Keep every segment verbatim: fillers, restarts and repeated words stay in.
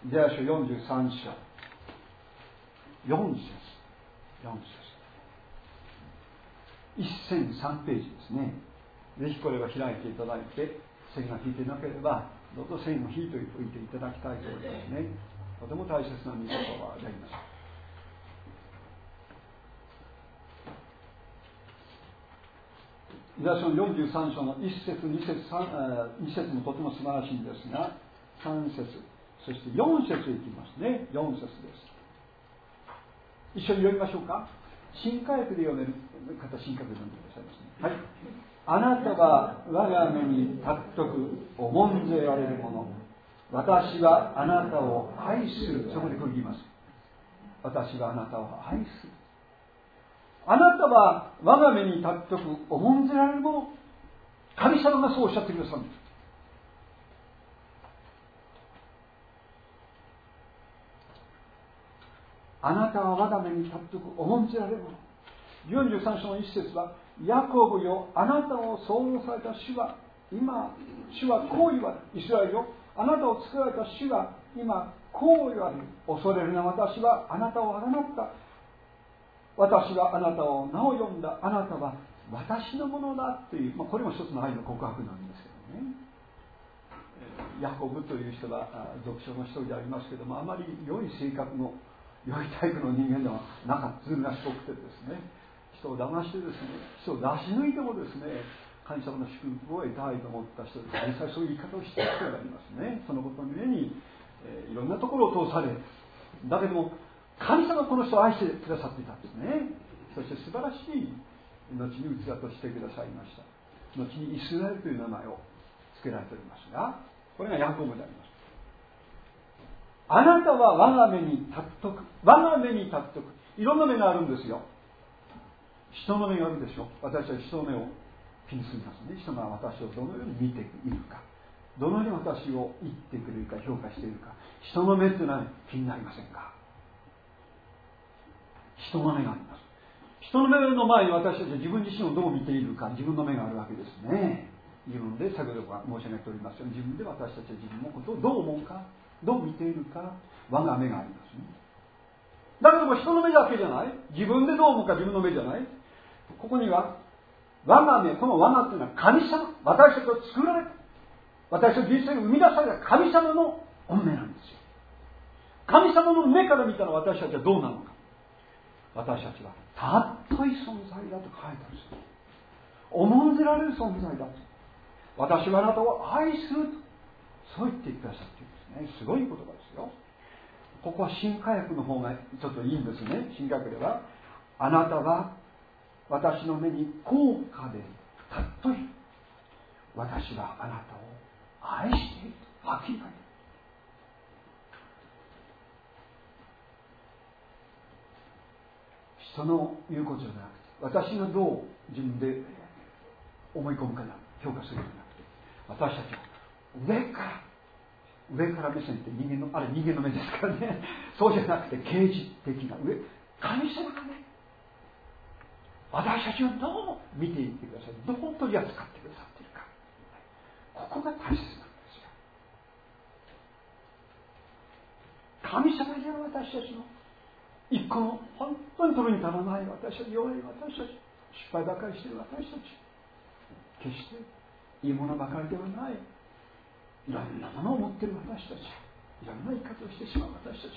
イザヤ書よんじゅうさん章よん節よん節いっせんさんページですね。ぜひこれを開いていただいて、線が引いてなければどうぞ線を引いておいていただきたいと思いますね。とても大切な御言葉であります。イザヤ書のよんじゅうさん章のいっ節に節に節もとても素晴らしいんですが、さん節そしてよん節いきますね。よん節です。一緒に読みましょうか。新科学で読める方、新科学で読んでくださいますね。はい。あなたは我が目に尊く重んぜられるもの、私はあなたを愛する。そこで区切ります。私はあなたを愛する。あなたは我が目に尊く重んぜられるもの。神様がそうおっしゃってくださるんです。あなたは我が目に尊く重んじられるもの。よんじゅうさん章の一節は、ヤコブよ、あなたを創造された主は今、主はこう言われる。イスラエルよ、あなたを作られた主は今こう言われる。恐れるな、私はあなたをあがなった。私はあなたを名を呼んだ。あなたは私のものだという、まあ、これも一つの愛の告白なんですけどね。ヤコブという人は俗称の一人でありますけども、あまり良い性格の良いタイプの人間ではなかった。ずる賢くてですね、人を騙してですね、人を出し抜いてもですね、神様の祝福を得たいと思った人です。実際そういう言い方をしている人がありますね。そのことの上に、えー、いろんなところを通され、だけども神様はこの人を愛してくださっていたんですね。そして素晴らしい後に器としてくださいました。後にイスラエルという名前を付けられておりますが、これがヤコブであります。あなたは我が目に尊く、我が目に尊く、いろんな目があるんですよ。人の目があるでしょ。私は人の目を気にするんですね。人が私をどのように見ているか、どのように私を言ってくれるか、評価しているか。人の目というのは気になりませんか。人の目があります。人の目の前に私たちは自分自身をどう見ているか、自分の目があるわけですね。自分で、先ほど申し上げておりますように、自分で私たちは自分のことをどう思うか、どう見ているか、我が目がありますね。だけども人の目だけじゃない、自分でどう思うか自分の目じゃない。ここには我が目、この我がというのは神様、私たちを作られた、私の人生を生み出された神様の御目なんですよ。神様の目から見たら私たちはどうなのか。私たちは尊い存在だと書いてあるんですよ。重んぜられる存在だと。私はあなたを愛すると、そう言ってくださっているんですね。すごい言葉ですよ。ここは新科学の方がちょっといいんですね。新科学では、あなたは私の目に高価で尊い。私はあなたを愛しているとはっきり書いてある。人の言うことじゃなくて、私がどう自分で思い込むかな、評価するんじゃなくて、私たちは上から上から目線って人間のあれ人間の目ですからね。そうじゃなくて啓示的な上、神様がね、私たちをどう見ていってください、どう取り扱ってくださっているか、ここが大切なんですよ。神様には私たちの一個の本当に取るに足らない私たち、弱い私たち、失敗ばかりしている私たち、決していいものばかりではない、いろんなものを持っている私たち、いろんな生き方をしてしまう私たち、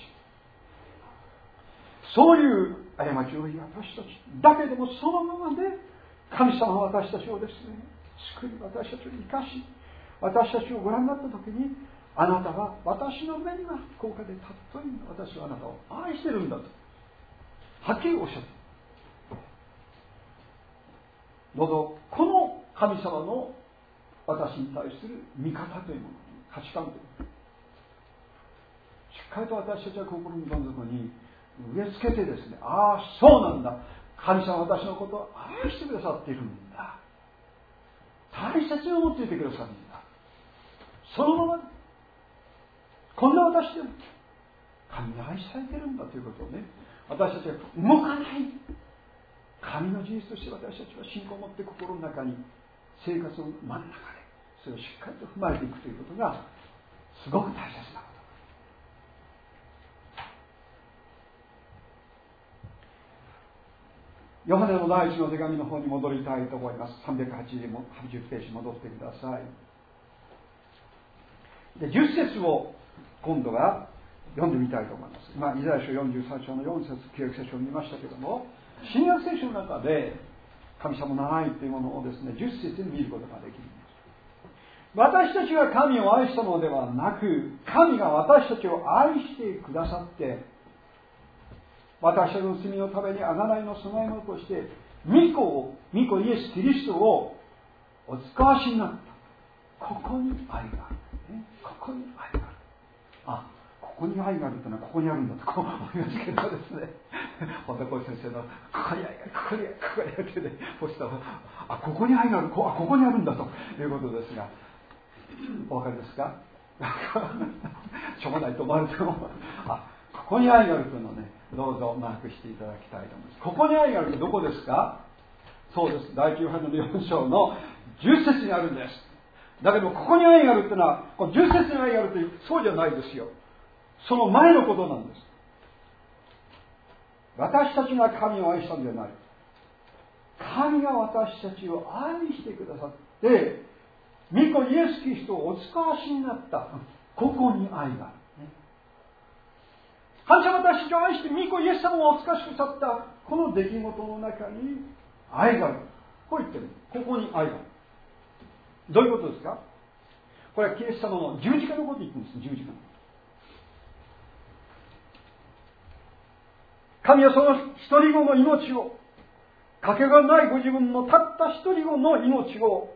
そういう過ちを言う私たちだけども、そのままで神様は私たちをですね救い、私たちを生かし、私たちをご覧になった時に、あなたは私の目には高価で尊いんだ、私はあなたを愛しているんだとはっきりおっしゃって、どうぞこの神様の私に対する見方というもの、価値観というもの、しっかりと私たちは心のどん底に植え付けてですね、ああそうなんだ、神様は私のことを愛してくださっているんだ、大切に思っていてくださるんだ、そのままこんな私でも神に愛されているんだということをね、私たちは動かない神の事実として私たちは信仰を持って心の中に、生活の真ん中でそれをしっかりと踏まえていくということがすごく大切なこヨハネの第一の手紙の方に戻りたいと思います。さんびゃくはちじゅうページ戻ってください。でじゅっ節を今度は読んでみたいと思います。まあ、イザヤ書よんじゅうさん章のよん節、旧約聖書を見ましたけども、新約聖書の中で神様の愛というものをですね、じゅっ節に見ることができるんです。私たちが神を愛したのではなく、神が私たちを愛してくださって、私たちの罪のために贖いの備え物として、御子を、御子イエス・キリストをお使わしになった。ここに愛がある、ね。ここに愛がある。あ、ここに愛があるというのはここにあるんだとこう思いますけどですね。本田光先生のここに愛がある、ここに愛がある、ここに愛があるってね、そうしたら、あ、ここに愛がある、こ、あ、ここにあるんだということですが、お分かりですか？しょうがないと思われても、あ、ここに愛があるというのをね、どうぞマークしていただきたいと思います。ここに愛があるってどこですか？そうです。第九ヨハネのよん章のじゅっ節にあるんです。だけどここに愛があるってのは、このじゅっ節に愛があるという、そうじゃないですよ。その前のことなんです。私たちが神を愛したんじゃない。神が私たちを愛してくださって、御子イエス・キリストをお使わしになった。ここに愛がある。ね、神様私たちを愛して御子イエス様をお使わしくださったこの出来事の中に愛がある。こう言ってる。ここに愛がある。どういうことですか？これはキリスト様の十字架のことを言ってるんです。十字架の。神はその一人子の命を、かけがないご自分のたった一人子の命を、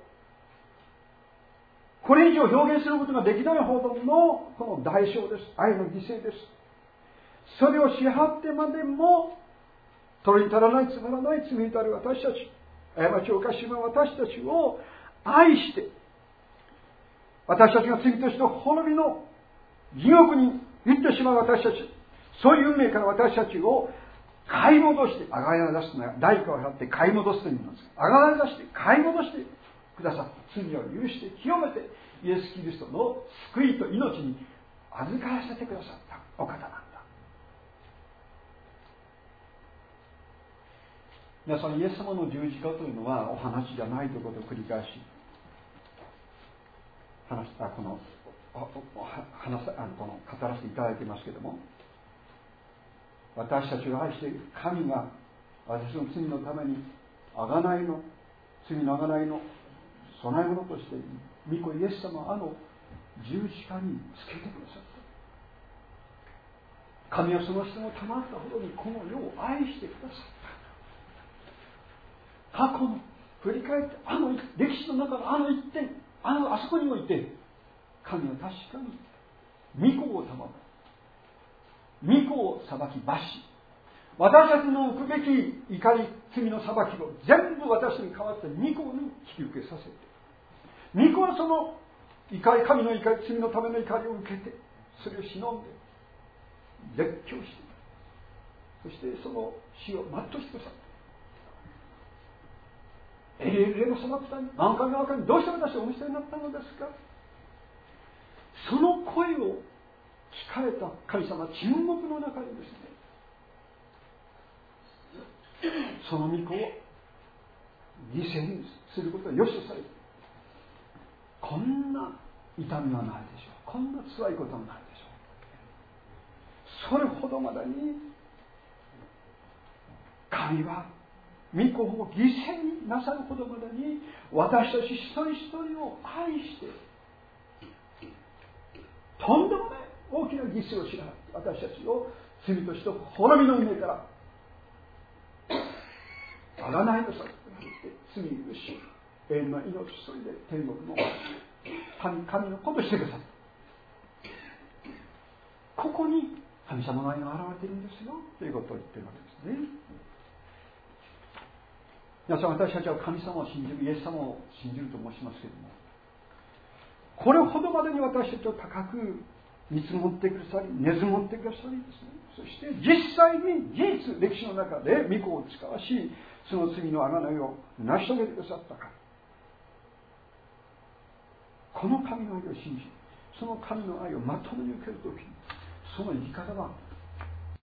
これ以上表現することができないほどのこの代償です。愛の犠牲です。それを支払ってまでも取りに足らない、つまらない罪に至る私たち、過ちを犯しま私たちを愛して、私たちが罪として滅びの地獄に行ってしまう私たち、そういう運命から私たちを買い戻して、あがらい出すのは代価を払って買い戻すという意味なんです。あがらい出して買い戻してくださった。罪を許して清めてイエス・キリストの救いと命に預からせてくださったお方なんだ。皆さん、イエス様の十字架というのはお話じゃないということを繰り返し話したこの話さあのこの語らせていただいていますけれども、私たちを愛している神が私の罪のために贖いの罪の贖いの備え物として御子イエス様はあの十字架につけてくださった。神はその人のたまったほどにこの世を愛してくださった。過去の振り返ってあの歴史の中のあの一点、あのあそこにおいて神は確かに御子を賜った。御子を裁き罰し、私たちの受くべき怒り罪の裁きを全部私に代わって御子に引き受けさせて、御子はその怒り、神の怒り、罪のための怒りを受けて、それを忍んで絶叫して、そしてその死を全うしてくださった。エレエレの砂漠に何回も何回もどうして私をお見せになったのですか。その声を聞かれた神様は沈黙の中にですね、その御子を犠牲にすることが良しとされる。こんな痛みはないでしょう。こんな辛いことはないでしょう。それほどまでに神は御子を犠牲になさるほどまでに私たち一人一人を愛して、とんでもない大きな犠牲をしながら私たちを罪として滅びの運命から贖いの先に罪許し永遠の命、それで天国の神、神の子としてくださった。ここに神様の愛が現れているんですよということを言っているわけですね。皆さん、私たちは神様を信じる、イエス様を信じると申しますけれども、これほどまでに私たちを高く見積もってくださり、根積もってくださりですね、そして実際に事実、歴史の中で御子を使わし、その罪の贖いを成し遂げてくださったから、この神の愛を信じ、その神の愛をまともに受けるときに、その生き方は